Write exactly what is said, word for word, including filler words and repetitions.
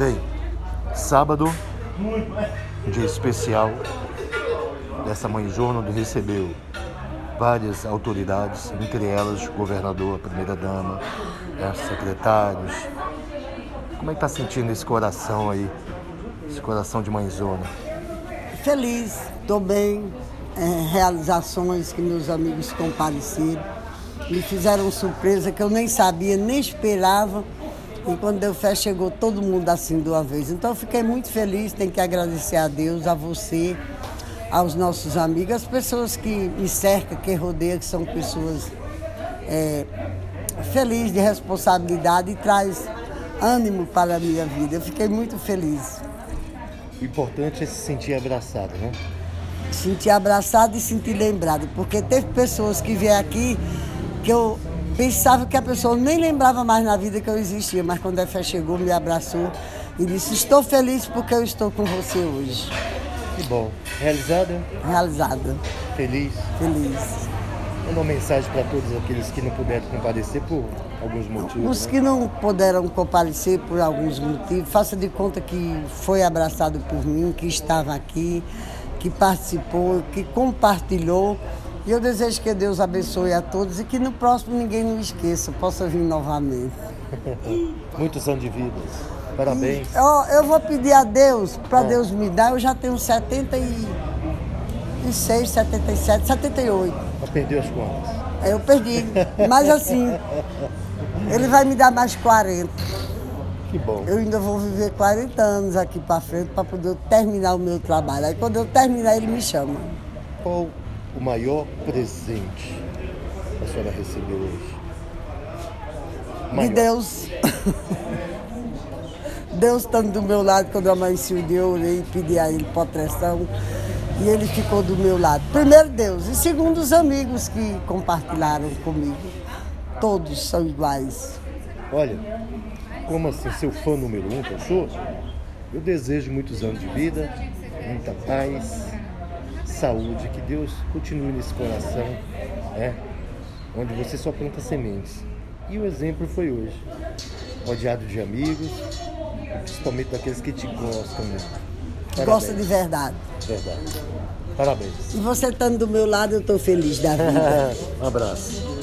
Bem, sábado, um dia especial dessa Mãezona, onde recebeu várias autoridades, entre elas o governador, a primeira-dama, né, secretários. Como é que tá sentindo esse coração aí, esse coração de Mãezona? Feliz, estou bem, é, realizações que meus amigos compareceram, me fizeram surpresa que eu nem sabia, nem esperava, e quando deu fé chegou todo mundo assim de uma vez. Então eu fiquei muito feliz, tenho que agradecer a Deus, a você, aos nossos amigos, as pessoas que me cercam, que rodeiam, que são pessoas é, felizes, de responsabilidade e traz ânimo para a minha vida. Eu fiquei muito feliz. O importante é se sentir abraçado, né? Sentir abraçado e sentir lembrado, porque teve pessoas que vieram aqui que eu pensava que a pessoa nem lembrava mais na vida que eu existia, mas quando a fé chegou, me abraçou e disse: estou feliz porque eu estou com você hoje. Que bom. Realizada? Realizada. Feliz? Feliz. Uma mensagem para todos aqueles que não puderam comparecer por alguns motivos. Os né? que não puderam comparecer por alguns motivos, faça de conta que foi abraçado por mim, que estava aqui, que participou, que compartilhou. E eu desejo que Deus abençoe a todos e que no próximo ninguém não esqueça, possa vir novamente. Muitos anos de vida. Parabéns. E, ó, eu vou pedir a Deus, para é. Deus me dar, eu já tenho setenta e seis, setenta e sete, setenta e oito. Mas perdeu as contas. Eu perdi, mas assim, ele vai me dar mais quarenta. Que bom. Eu ainda vou viver quarenta anos aqui para frente para poder terminar o meu trabalho. Aí quando eu terminar, ele me chama. Qual o maior presente que a senhora recebeu hoje? Maior. De Deus. Deus estando do meu lado, quando eu amanheci o dia, eu orei e pedi a ele proteção e ele ficou do meu lado. Primeiro Deus e segundo os amigos que compartilharam comigo. Todos são iguais. Olha, como assim, seu fã número um, que eu sou, eu desejo muitos anos de vida, muita paz, saúde, que Deus continue nesse coração, né, onde você só planta sementes. E o exemplo foi hoje, rodeado de amigos, e principalmente daqueles que te gostam mesmo. Gosta de verdade. Verdade. Parabéns. E você estando do meu lado, eu estou feliz da vida. Um abraço.